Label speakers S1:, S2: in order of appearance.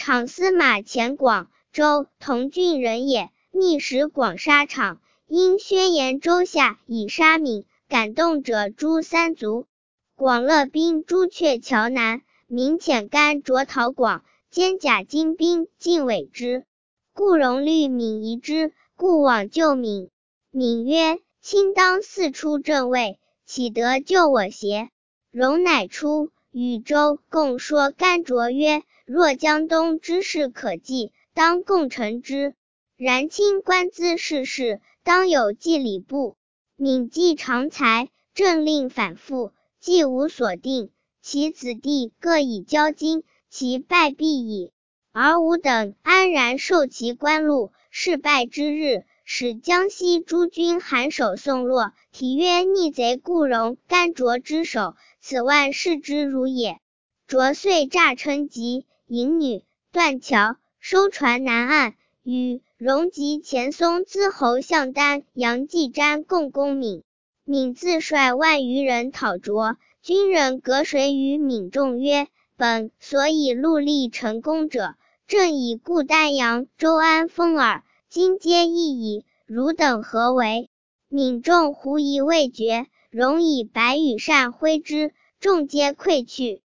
S1: 场司马前广州同郡人也，密使广沙场，因宣言州下以杀闵，感动者诛3族。广勒兵朱雀桥南，闵遣甘卓讨广，兼甲精兵尽委之。故荣虑闵疑之，故往救闵。闵曰：卿当四出正位，岂得救我邪？荣乃出，与周共说甘卓曰：若江东之事可计，当共陈之。然卿观兹世事，当有计礼部。闵既长才，政令反复，既无所定，其子弟各以交金，其败必矣。而吾等安然受其官禄，事败之日，使江西诸军颔首送落，题曰逆贼故荣甘卓之首，此万世之辱也。卓遂诈称疾，迎女，断桥，收船南岸，与荣及前松资侯项丹、杨继瞻共攻闵。闵自率万余人讨卓，军人革水与闵众曰：本所以戮力成功者，正以固丹阳、周安丰耳，今皆异矣，汝等何为？闵众狐疑未决，荣以白羽扇挥之，众皆溃去。